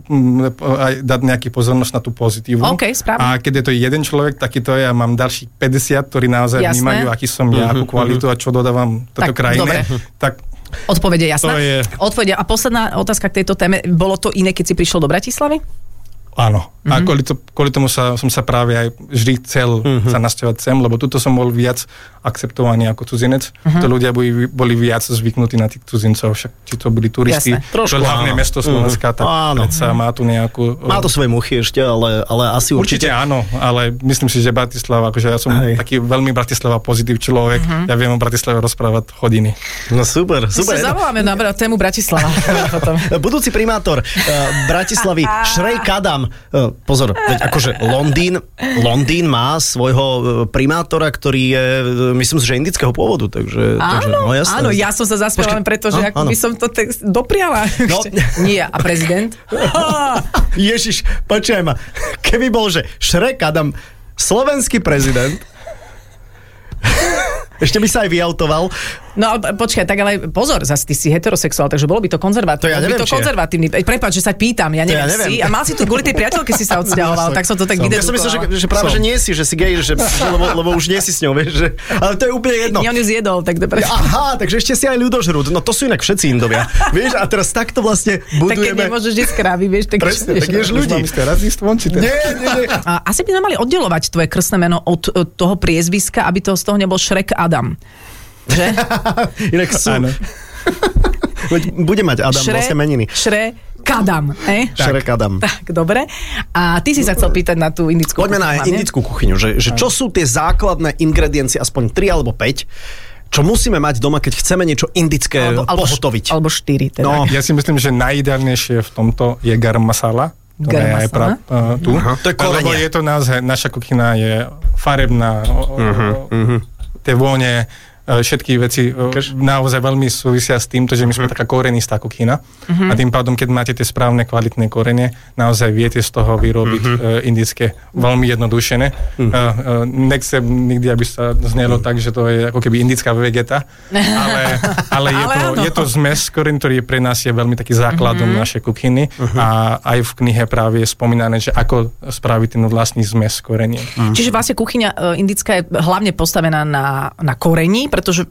aj dať nejaký pozornosť na tú pozitívu. Okay, a keď je to jeden človek, taký to je, ja mám ďalších päťdesiat, ktorí naozaj Jasné. vnímajú, aký som ja, akú kvalitu a čo dodávam tejto krajine. Tak odpovede jasná. Je... Odpovede. A posledná otázka k tejto téme. Bolo to iné, keď si prišiel do Bratislavy? Áno. Mm-hmm. A kvôli, to, kvôli tomu sa, som sa práve aj vždy chcel mm-hmm. sa nasťahovať sem, lebo tuto som bol viac akceptovaný ako cudzinec. Mm-hmm. To ľudia boli, boli viac zvyknutí na tých cudzincov, však či to boli turisti. Trošku, to hlavné mesto Slovenska, mm-hmm. tak áno. predsa má tu nejakú... Má to svoje muchy ešte, ale, ale asi určite... Určite áno, ale myslím si, že Bratislava, akože ja som Hej. taký veľmi Bratislava pozitív človek, mm-hmm. ja viem o Bratislave rozprávať hodiny. No super, super. My sa zavoláme na tému Bratislava. Budúci primátor uh, Bratislavy, Šrej Kadam. Uh, pozor, veď akože Londýn, Londýn má svojho primátora, ktorý je, myslím si, že indického pôvodu, takže... Áno, takže, no, jasné. áno, ja som sa zaspela len preto, že ako by som to te- dopriala. No. Nie, a prezident? Ježiš, počkaj ma, keby bol, že Šrej Kadam, slovenský prezident, ešte by sa aj vyautoval. No ale počkaj, tak ale pozor, zase ty si heterosexuál, takže bolo by to konzervatívne. To ja neviem, by to konzervatívny. Prepáč, že sa pýtam, ja neviem, ja neviem. si. A mal si tu kvôli tej priateľke si sa odsťahoval, tak som to tak vydedukoval. Ja som myslel, že, že práve, som. že nie si, že si gej, že, lebo, lebo už nie si s ňou, vieš, že, ale to je úplne jedno. Nie, on ju zjedol, tak dobre. Aha, takže ešte si aj ľudožrút. No to sú inak všetci Indovia. Vieš, a teraz takto vlastne budujeme. Tak keď nemôžeš jesť krávy, vieš, tak presne, tak ješ ľudí. Nie, nie, nie. Asi by sme mali oddelovať tvoje krstné meno od toho priezviska, aby to z toho nebol Šrek Adam. Že? Inak sú. Bude mať Adam šre, vlastne meniny. Šre Kadam. Eh? Šre Kadam. Tak, dobre. A ty si sa chcel pýtať na tú indickú Poďme kuchyňu. Poďme na indickú kuchyňu. Že, že čo sú tie základné ingrediencie, aspoň tri alebo päť, čo musíme mať doma, keď chceme niečo indické alebo, pohotoviť. Alebo štyri. Teda. No, ja si myslím, že najideálnejšie v tomto je garam masala. Garam masala? Pra, uh, tu. Uh-huh. To je korenie. Lebo je to naozaj, naša kuchyňa je farebná. Uh-huh. Uh-huh. Tie vône všetky veci Kaž? naozaj veľmi súvisia s týmto, že my sme uh-huh. taká korenistá kuchyna uh-huh. a tým pádom, keď máte tie správne kvalitné korene, naozaj viete z toho vyrobiť uh-huh. indické veľmi jednodušené. Uh-huh. Uh, uh, nechcem nikdy, aby sa znelo uh-huh. tak, že to je ako keby indická vegeta, ale, ale je, to, je to zmes koreň, ktorý pre nás je veľmi taký základom uh-huh. našej kuchyny uh-huh. a aj v knihe práve je spomínané, že ako spraviť ten vlastný zmes korenie. Uh-huh. Čiže vlastne kuchyňa indická je hlavne postavená na, na korení, pretože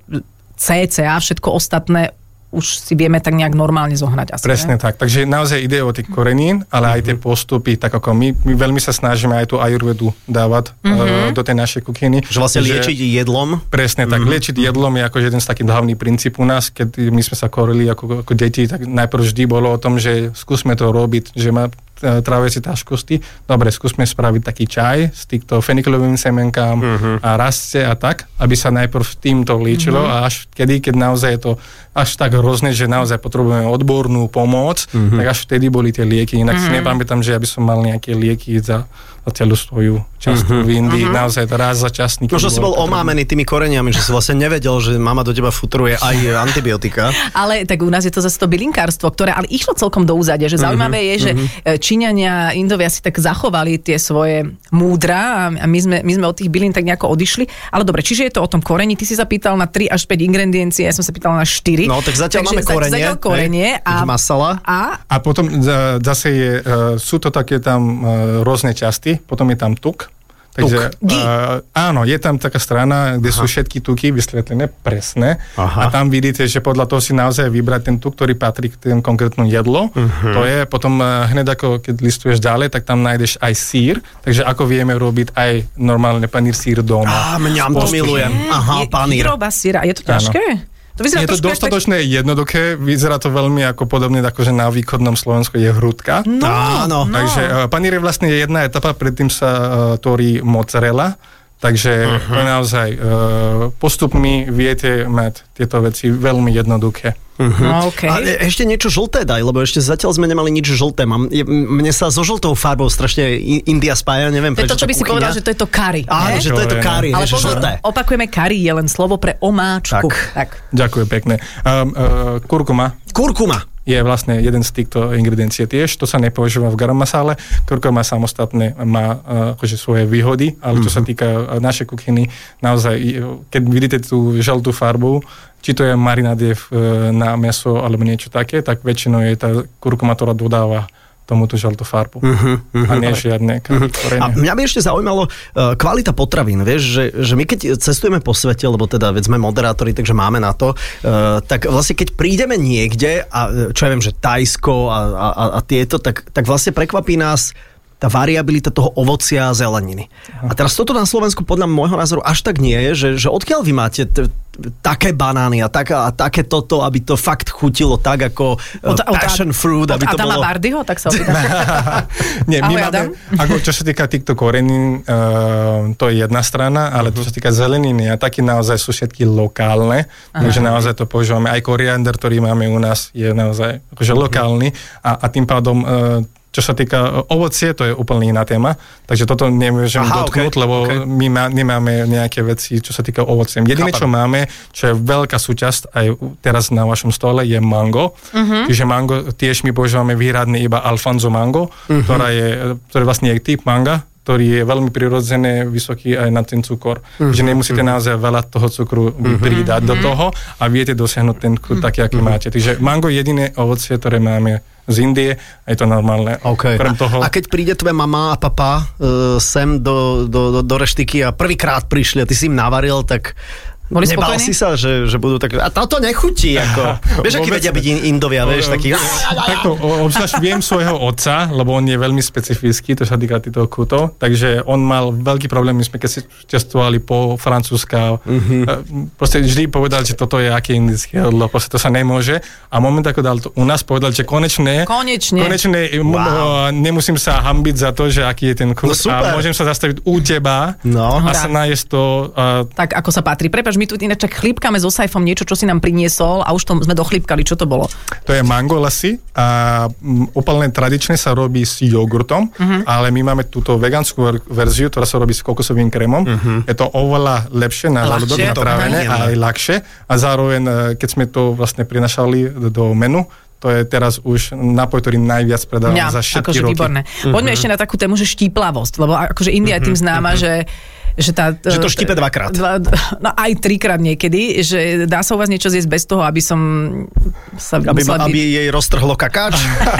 cca všetko ostatné už si vieme tak nejak normálne zohnať. Asi, Presne ne? tak. Takže naozaj ide o tých korenín, ale mm-hmm. aj tie postupy, tak ako my, my veľmi sa snažíme aj tú ajurvedu dávať mm-hmm. uh, do tej našej kuchyny. Že vlastne že, liečiť jedlom? Presne tak. Mm-hmm. Liečiť jedlom je ako jeden z takých hlavných princíp u nás. Keď my sme sa korili ako, ako deti, tak najprv vždy bolo o tom, že skúsme to robiť, že má tráviaci ťažkosti. Dobre, skúsme spraviť taký čaj s týchto fenikilovým semenkám uh-huh. a rastce a tak, aby sa najprv týmto liečilo uh-huh. a až kedy, keď naozaj je to až tak hrozné, že naozaj potrebujeme odbornú pomoc, uh-huh. tak až vtedy boli tie lieky. Inak uh-huh. si nepamätám, že ja by som mal nejaké lieky za, za celú svoju častu uh-huh. v Indii. Uh-huh. Naozaj to raz za čas. Možno si bol omámený tými koreniami, že si vlastne nevedel, že mama do teba futruje aj antibiotika. Ale tak u nás je to zase to bylinkárstvo, ktoré ale išlo celkom do úzadia, že zaujímavé uh-huh. je, že uh-huh. Číňania, Indovia si tak zachovali tie svoje múdra a my sme, my sme od tých bylín tak nejako odišli. Ale dobre, čiže je to o tom korení. Ty si sa pýtal na tri až päť ingrediencií, ja som sa pýtal na štyri. No, tak zatiaľ Takže máme korenie. Zatiaľ korenie a, masala. A, a potom zase je, sú to také tam rôzne časti, potom je tam tuk. Takže, uh, áno, je tam taká strana, kde Aha. sú všetky tuky vysvetlené presne Aha. a tam vidíte, že podľa toho si naozaj vybrať ten tuk, ktorý patrí k tým konkrétnu jedlo. Uh-huh. To je potom uh, hned ako keď listuješ ďalej, tak tam nájdeš aj sír, takže ako vieme robiť aj normálne panír sír doma. Á, mňam to milujem. Aha, panír. Výroba síra, je to ťažké? Áno. To je to dostatočne tak... jednoduché, vyzerá to veľmi ako podobne, akože na východnom Slovensku je hrudka. No, áno. No. Takže uh, panír je vlastne jedna etapa, predtým sa uh, tvorí mozzarella, takže uh-huh. to je naozaj uh, postupmi viete mať tieto veci veľmi jednoduché. Uh-huh. No, okay. A ešte niečo žlté daj, lebo ešte zatiaľ sme nemali nič žlté. Mám, je, mne sa so žltou farbou strašne India spája, neviem prečo. To je to, čo by si kuchyňa. Povedal, že to je to curry. Áno, že to je to curry, ale že žlté. Opakujeme, curry je len slovo pre omáčku. Tak. tak. Ďakujem pekne. Um, uh, kurkuma. Kurkuma. Je vlastne jeden z týchto ingrediencií tiež, to sa nepoužíva v garam masále, kurkuma samostatne má uh, akože svoje výhody, ale čo mm-hmm. sa týka uh, našej kuchyny, naozaj, keď vidíte tú žltú farbu, či to je marináde uh, na mäso alebo niečo také, tak väčšinou je tá kurkuma, ktorá dodáva tomuto žltú farbu. Uh-huh, uh-huh. A nie žiadne uh-huh. A mňa by ešte zaujímalo uh, kvalita potravín, vieš, že, že my keď cestujeme po svete, lebo teda veď sme moderátori, takže máme na to, uh, tak vlastne keď prídeme niekde, a čo ja viem, že Thajsko a, a, a tieto, tak, tak vlastne prekvapí nás tá variabilita toho ovocia a zeleniny. A teraz toto na Slovensku podľa môjho názoru až tak nie je, že, že odkiaľ vy máte t- také banány a, tak, a také toto, aby to fakt chutilo tak ako od, passion od, fruit, aby od to Adama bolo... Bardyho, tak sa opýtam. Nie, my máme, ako čo sa týka týchto korenín, uh, to je jedna strana, ale uh-huh. čo sa týka zeleniny a taky naozaj sú všetky lokálne, takže naozaj to používame. Aj koriander, ktorý máme u nás, je naozaj akože uh-huh. lokálny a, a tým pádom uh, čo sa týka ovocie, to je úplne iná téma, takže toto nemôžem Aha, dotknúť, okay, lebo okay. my má, nemáme nejaké veci, čo sa týka ovocie. Jediné, čo máme, čo je veľká súčasť aj teraz na vašom stole, je mango. Uh-huh. Čiže mango, tiež my používame výhradne iba Alfonso mango, uh-huh. ktorá je, ktorý vlastne je typ manga, ktorý je veľmi prirodzené, vysoký aj na ten cukor. Uh-huh. Že nemusíte uh-huh. naozaj veľa toho cukru uh-huh. pridať uh-huh. do toho a viete dosiahnuť ten chut uh-huh. taký, aký uh-huh. máte. Takže mango je jediné ovocie, ktoré máme z Indie a je to normálne. Okay. A, toho... a keď príde tvoja mama a papa uh, sem do, do, do, do reštiky a prvýkrát prišli a ty si im navaril, tak boli nebal spokojní? Si sa, že, že budú tak... A toto nechutí, ako... Vieš, aký vedia byť Indovia, vieš, taký... Takto, obzvlášť viem svojho otca, lebo on je veľmi specifický, to sa týka týchto kutov, takže on mal veľký problém, my sme keď si cestovali po Francúzska, mm-hmm. proste vždy povedal, že toto je aké indické jedlo, proste to sa nemôže. A moment, ako dal to u nás, povedal, že konečne... Konečne. Konečne wow. nemusím sa hambiť za to, že aký je ten kut. No, a môžem sa zastaviť u teba no. a sa nájsť to... Uh, tak, ako sa patrí. Prepáč, prepáč, my tu ináč tak chlípkame so Saifom niečo, čo si nám priniesol a už to sme dochlípkali. Čo to bolo? To je mango lassi a úplne tradične sa robí s jogurtom, uh-huh. ale my máme túto vegánsku verziu, ktorá sa robí s kokosovým krémom. Uh-huh. Je to oveľa lepšie na žalúdok, na trávenie a aj ľahšie. A zároveň, keď sme to vlastne prinašali do menu, to je teraz už nápoj, ktorý najviac predávam ja, za všetky akože roky. Výborné. Poďme uh-huh. ešte na takú tému, že štíplavosť, lebo akože India je tým známa, uh-huh. že že, tá, že to štípe dvakrát. Dva, no aj trikrát niekedy, že dá sa u vás niečo zjesť bez toho, aby som sa aby, musela aby byť... jej roztrhlo kakáč?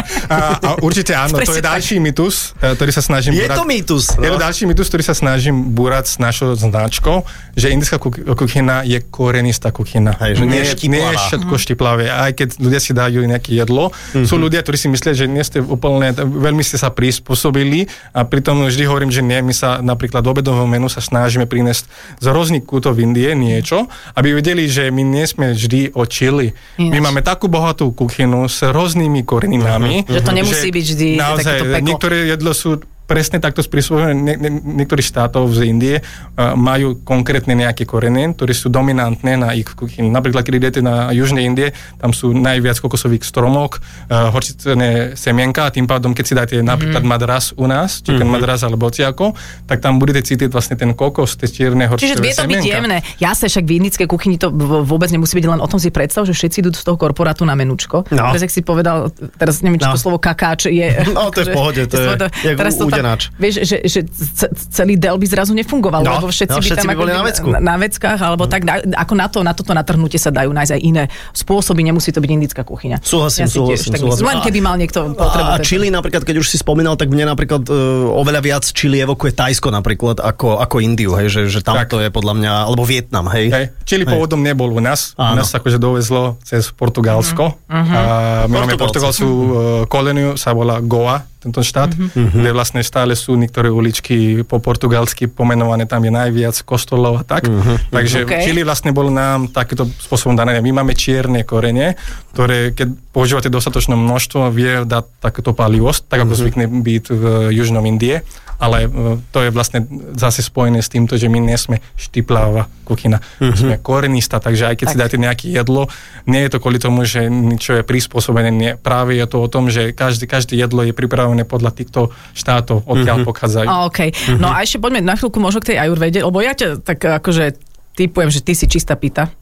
a, a určite áno, to je ďalší mýtus, ktorý sa snažím je búrať. Je to mýtus. No. Je to ďalší mýtus, ktorý sa snažím búrať s našou značkou, že indická kuchyna je korenistá kuchyna. Hej, že nie, nie, je nie je všetko mm. štiplavé. Aj keď ľudia si dajú nejaké jedlo, mm-hmm. sú ľudia, ktorí si myslia, že nie ste úplne, veľmi ste sa prispôsobili a pritom vždy hovorím, že nie, my sa napríklad do obedovom menu sa snažíme priniesť z rôznych kútov Indie niečo, aby vedeli, že my nie sme vždy o chili. Ináč. My máme takú bohatú kuchynu s rôznymi koreninami. Že to nemusí byť vždy naozaj, takéto peko. Niektoré jedlo sú presne takto spôsobené. Nie, nie, niektorých štátov z Indie uh, majú konkrétne nejaké korene, ktoré sú dominantné na ich kuchyni. Napríklad, keď idete na južnej Indie, tam sú najviac kokosových stromok, uh, horčicené semienka a tým pádom, keď si dáte napríklad mm. madras u nás, chicken mm-hmm. madras alebo bociako, tak tam budete cítiť vlastne ten kokos, tie čierne horčicové semienka. Čiže vie to byť jemné. Ja sa však v indickej kuchyni to vôbec nemusí byť len o tom si predstav, že všetci idú z toho korporátu na menučko. No. Teraz, jak si povedal, teraz neviem, či to no. slovo kakáč je... No, to je v pohode, to je udenáč. Vieš, že, že celý del by zrazu nefungoval, no, lebo všetci no, by tam by boli ako na vecku. Na, na veckách, alebo mm. tak, ako na to, na toto natrhnutie sa dajú nájsť aj iné spôsoby, nemusí to byť indická kuchyňa. Súhlasím, ja súhlasím, tiež, súhlasím. Len keby mal niekto potrebu. A čili napríklad, keď už si spomínal, tak mne napríklad uh, oveľa viac čili evokuje Tajsko napríklad, ako, ako Indiu, hej, že, že tam tak. To je podľa mňa, alebo Vietnam, hej. hej. Čili pôvodom nebol u nás, Áno. u nás sa akože dovezlo cez Portugalsko. Mm-hmm. A my máme portugalskú uh, kolóniu, sa volá Goa, tento štát, mm-hmm. kde vlastne stále sú niektoré uličky po portugalsky pomenované, tam je najviac kostolov a tak. Mm-hmm. Takže okay. Čili vlastne bol nám takýto spôsobom dané. My máme čierne korene, ktoré keď používate dostatočné množstvo, vie dať takéto palivosť, tak ako mm-hmm. zvykne byť v južnom Indie, ale to je vlastne zase spojené s týmto, že my nie sme štiplavá kuchyna. Mm-hmm. My sme korenistá, takže aj keď tak. Si dáte nejaké jedlo, nie je to kvôli tomu, že niečo je prispôsobené, nie. Práve je to o tom, že každý, každé jedlo je pripravené podľa týchto štátov, odkiaľ mm-hmm. pochádzajú. A, okay. mm-hmm. No a ešte poďme na chvíľku možno k tej ajurvede, lebo ja ťa tak akože typujem, že ty si čistá pita.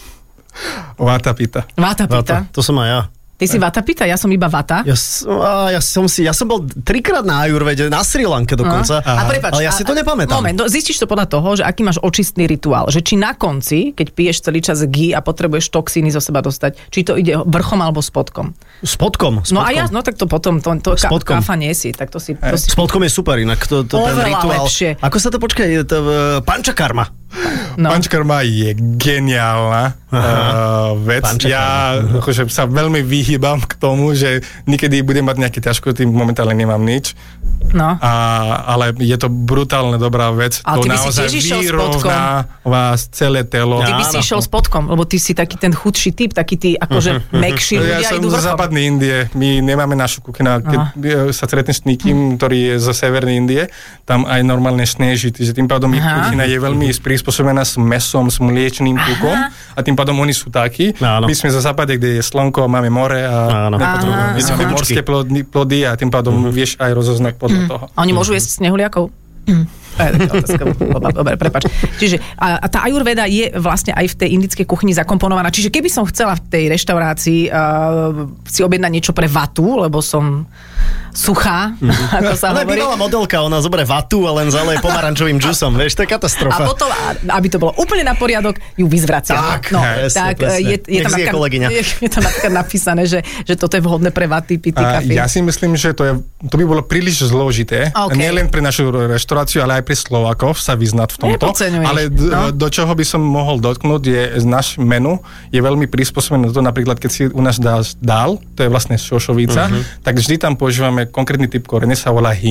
Vata pita. Vata pita. Vata, to som aj ja. Ty si vata pita, ja som iba vata. Ja, ja, som, si, ja som bol trikrát na ajurvede, na Sri Lanke dokonca. A, a prepáč, ale ja si to nepamätám. Moment, no, zistíš to podľa toho, že aký máš očistný rituál. Že či na konci, keď piješ celý čas ghee a potrebuješ toxíny zo seba dostať, či to ide vrchom alebo spodkom. Spodkom. spodkom. No a ja, no tak to potom, to, to ka, káfa nie si, tak to si... To si... Spodkom je super, inak to, to ten rituál. Lepšie. Ako sa to počkaj, to uh, pančakarma. No. Pančakarma je geniálna uh, vec. Ja akože sa veľmi vyhýbam k tomu, že niekedy budem mať nejaké ťažkosti, momentálne nemám nič. No. A, ale je to brutálne dobrá vec. A to ty by naozaj si tiež vyrovná vás celé telo. Ty by si išiel spodkom, lebo ty si taký ten chudší typ, taký tí akože mekší ľudia ja idú vrchom. Ja som zo západnej Indie, my nemáme našu kuchynu. Keď Aha. sa stretneš s niekým, ktorý je zo severnej Indie, tam aj normálne sneží, že tým pádom ich kuchyna je veľmi prispôsobená s mesom, s mliečným tukom a tým pádom oni sú takí. My sme zo západe, kde je slnko, máme more a nepotrebujeme morské plody, plody a tým pádom mm-hmm. vieš aj rozoznať podľa mm. toho. A oni môžu jesť snehuliakov? Mm. Dobre, prepáč. Čiže a, a tá ajurveda je vlastne aj v tej indickej kuchyni zakomponovaná. Čiže keby som chcela v tej reštaurácii uh, si objednať niečo pre vatu, lebo som suchá, mm-hmm. ako sa ona hovorí. Ona je bývalá modelka, ona zoberie vatu a len zaleje pomarančovým džusom, vieš, to je katastrofa. A potom, aby to bolo úplne na poriadok, ju vyzvracia. Tak, no, presne, tak presne. Je, je, tam napríklad, je, je tam napríklad napísané, že, že toto je vhodné pre vaty, pity, kafy. Ja si myslím, že to, je, to by bolo príliš zložité, okay. nie len pre našu reštauráciu, ale aj pre Slovákov sa vyznať v tomto. Ale d- no. do čoho by som mohol dotknúť, je náš menu je veľmi prispôsobené to, napríklad keď si u nás dáš dál, to je vlastne šošovica, uh-huh. tak vždy tam používame konkrétny typ korene, sa volá hing.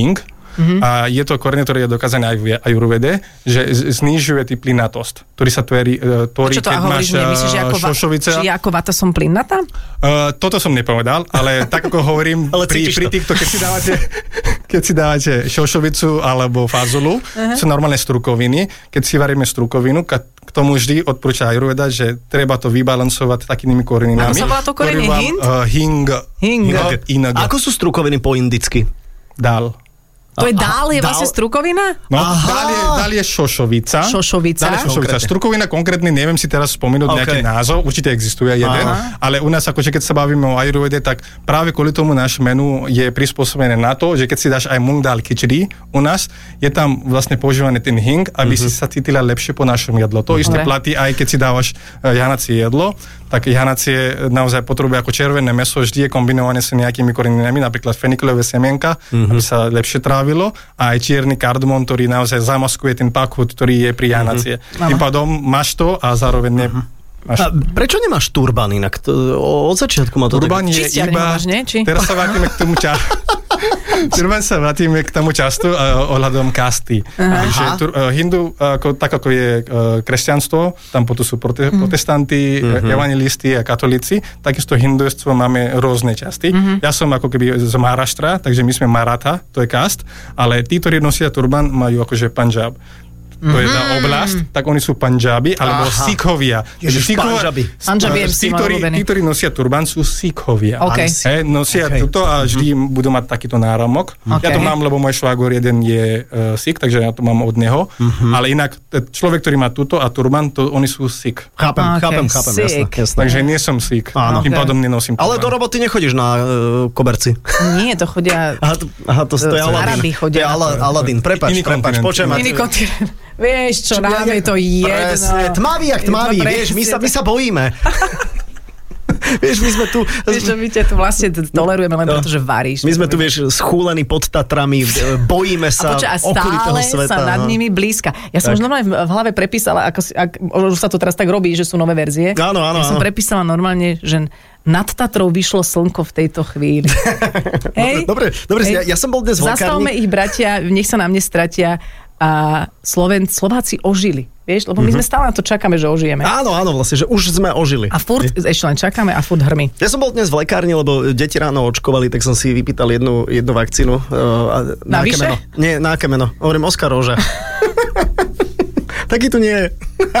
Mm-hmm. A je to koreň, ktorý je dokázaný aj v ajurvede, že znižuje ty plynatosť, ktorý sa tvorí, tvorí keď máš šošovice. Či ako vata som plynatá? Uh, toto som nepovedal, ale tak ako hovorím, pri, pri týchto, keď si dávate, keď si dávate šošovicu alebo fazulu, uh-huh. sú normálne strukoviny. Keď si varíme strukovinu, k tomu vždy odporúča ajurveda, že treba to vybalancovať takými koreninami. Ako sa volá to korenie? Hind? Uh, hing. Hing. Hing. Ako sú strukoviny po indicky? Dal. To je dál, je dál... vlastne strukovina? No, dál je, dál je šošovica. Šošovica. Dál je šošovica. Strukovina konkrétne, neviem si teraz spomenúť okay. nejaký názov, určite existuje jeden, aha. ale u nás, akože keď sa bavíme o ajurvede, tak práve kvôli tomu náš menu je prispôsobené na to, že keď si dáš aj mung dal kichdi u nás, je tam vlastne používaný ten hing, aby uh-huh. si sa cítila lepšie po našom jedlo. To isté platí aj keď si dávaš jahnacie jedlo, tak jahnacie naozaj potrebuje ako červené mäso, vždy je kombinované s nejakými koreninami, napríklad fenikulové semienka, uh-huh. aby sa lepšie trávilo, a aj čierny kardamón, ktorý naozaj zamaskuje ten pakhut, ktorý je pri jahnacie. Uh-huh. Tým pádom máš to a zároveň ne... Uh-huh. Máš... A prečo nemáš turban inak? To, od začiatku ma to... Turban je Čistiar iba... Nemáš, ne? Či? Teraz sa vrátime k tomu ča... Turban sa vrátime k tomu častu uh, ohľadom kasty. Takže tur, uh, hindu, ako, tak ako je uh, kresťanstvo, tam potom sú prote, mm. protestanti, mm-hmm. evangelisti a katolíci, takisto hindustvo máme rôzne časti. Mm-hmm. Ja som ako keby z Maharashtra, takže my sme Maratha, to je kast, ale tí, ktorí nosia turban, majú akože Punjab. To je tá oblasť, tak oni sú Punjabi, alebo Aha. Sikhovia. Ježiš, Punjabi. Punjabi je tí, ktorí, tí, ktorí nosia turban, sú Sikhovia. Okay. He, nosia okay. tuto a vždy mm-hmm. budú mať takýto náramok. Okay. Ja to mám, lebo môj švagor jeden je uh, Sikh, takže ja to mám od neho. Mm-hmm. Ale inak človek, ktorý má tuto a turban, to oni sú Sikh. Chápem, okay. chápem, chápem. Jasné, jasné. Takže nie som Sikh. Áno. Tým pádom nenosím turban. Ale do roboty nechodíš na uh, koberci. Nie, to chodia... Aha, to, aha, to, to je Aladín. To je Aladín. Prepáč, prepáč, počujem. Iný kontinent. Vieš čo, nám je to jedno. Presne, tmavý jak tmavý, vieš, my sa, my sa bojíme. Vieš, my sme tu... Vieš, že my ťa tu vlastne tolerujeme len no. preto, že varíš. My sme tu, vieš, schúlení pod Tatrami, bojíme sa okolitého sveta. A sa nad nimi blízka. Ja som tak. už normálne v hlave prepísala, ako, ak, už sa to teraz tak robí, že sú nové verzie. Áno, áno. Ja som prepísala normálne, že nad Tatrou vyšlo slnko v tejto chvíli. Hej? Dobre, dobre, dobre ja, ja som bol dnes v lekárni. Zastavme ich, bratia, nech sa na mne stratia. A Sloven, Slováci ožili, vieš, lebo my sme stále na to čakáme, že ožijeme. Áno, áno, vlastne, že už sme ožili. A furt, ešte len čakáme a furt hrmi. Ja som bol dnes v lekárni, lebo deti ráno očkovali, tak som si vypýtal jednu, jednu vakcínu. Uh, na vyše? Meno. Nie, na aké meno? Hovorím Oskar Roža. Taký tu nie je.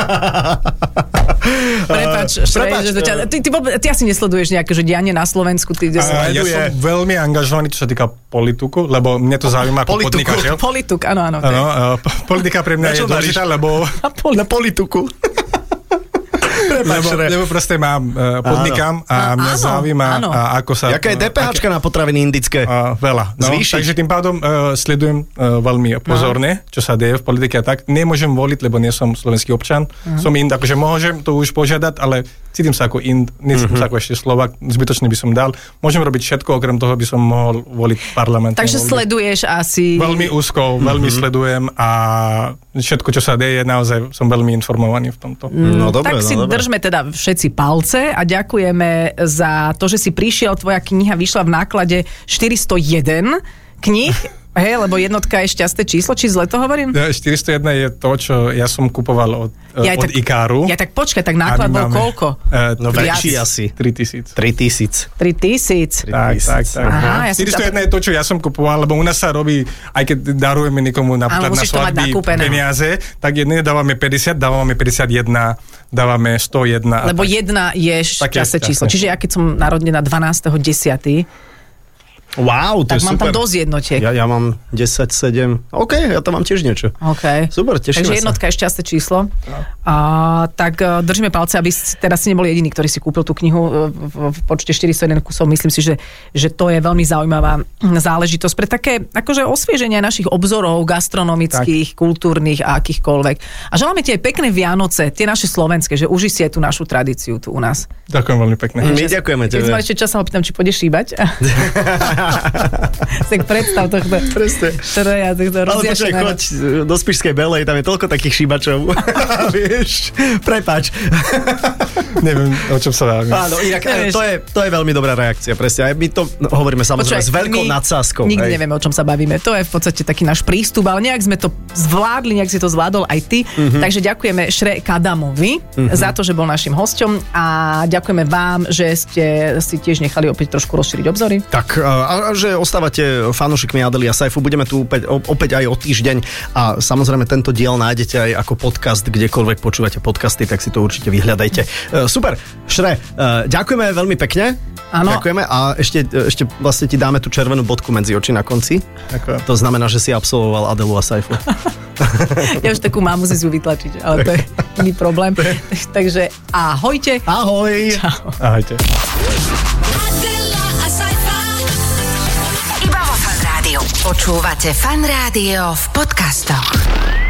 Prepáč, Šrej, že to ťa, ty, ty, ty asi nesleduješ nejaké že dianie na Slovensku. Ty, uh, ja som veľmi angažovaný, čo sa týka politiku, lebo mne to zaujíma ako podnikateľ. Polituk, áno, áno. Áno, uh, politika pre mňa je dôležitá, lebo... Na politiku. Lebo, lebo proste mám, uh, podnikám a mňa áno, zaujíma, áno. A ako sa... Jaká je DPHčka aké, na potraviny indické? Uh, veľa. No, takže tým pádom uh, sledujem uh, veľmi pozorne, čo sa deje v politike a tak. Nemôžem voliť, lebo nie som slovenský občan. Uh-huh. Som Ind, akože môžem to už požiadať, ale cítim sa ako Ind, necítim uh-huh. sa ako ešte Slovak, zbytočne by som dal. Môžem robiť všetko, okrem toho by som mohol voliť parlament. Takže voľby. Sleduješ asi... Veľmi úzko, veľmi uh-huh. sledujem a všetko, čo sa deje, naozaj som veľmi informovaný v tomto. No dobre, tak si no, dobre. Držme teda všetci palce a ďakujeme za to, že si prišiel. Tvoja kniha vyšla v náklade štyristo jeden kníh. Hej, lebo jednotka je šťastné číslo, či zle to hovorím? štyristo jeden je to, čo ja som kupoval od, ja od tak, Ikaru. Ja tak počkaj, tak náklad bol koľko? Uh, no väčší asi. tri tisíc. tri tisíc. tri tisíc. Tak, tak, tak. Aha, ja štyristo jeden je to, čo ja som kupoval, lebo u nás sa robí, aj keď darujeme nikomu napríklad na svadby peniaze, tak nedávame päťdesiat, dávame päťdesiatjeden, dávame sto jeden. Lebo jedna je šťastné číslo. Čiže ja keď som narodená dvanásteho desiateho Wow, to tak je mám super. tam dosť jednotiek. Ja, ja mám desať sedem. OK, ja tam mám tiež niečo. OK. Super, tešíme Takže sa. jednotka je šťastné číslo. No. A, tak uh, držíme palce, aby teraz si neboli jediní, ktorí si kúpil tú knihu v, v počte štyristo jeden kusov. Myslím si, že, že to je veľmi zaujímavá záležitosť pre také akože osvieženie našich obzorov gastronomických, tak. kultúrnych a akýchkoľvek. A želáme ti aj pekné Vianoce, tie naše slovenské, že uži si aj tú našu tradíciu tu u nás. Ďakujem veľmi pekne. My ďakujeme tebe. Keď sme ešte čas, sa opýtam, či pôjdeš šíbať. Tak predstav tohto. Presne. Troja, tohto Ale počkaj, choď do Spišskej Belej, tam je toľko takých šíbačov. Vieš, prepáč. Neviem, o čom sa bavíme. Áno, inak, to je, to je veľmi dobrá reakcia, presne. Aj my to hovoríme samozrejme Počuaj, s veľkou my nadsázkou. Nikdy hej. nevieme, o čom sa bavíme. To je v podstate taký náš prístup, ale nejak sme to zvládli, nejak si to zvládol aj ty. Uh-huh. Takže ďakujeme Šre Kadamovi uh-huh. za to, že bol našim hosťom a ďakujeme vám, že ste si tiež nechali opäť trošku rozšíriť obzory. Tak, a, a že ostávate fanúšikmi Adely a Saifu, budeme tu opäť, opäť aj o týždeň a samozrejme tento diel nájdete aj ako podcast, kdekoľvek počúvate podcasty, tak si to určite vyhľadajte. Super, Šre, ďakujeme veľmi pekne. Áno. Ďakujeme a ešte, ešte vlastne ti dáme tú červenú bodku medzi oči na konci. Ďakujem. To znamená, že si absolvoval Adelu a Saifu. Ja už takú mám, musím si ju vytlačiť, ale to je iný problém. Takže ahojte. Ahoj. Čau. Ahojte. Iba vo Fan Rádiu. Počúvate Fan Rádio v podcastoch.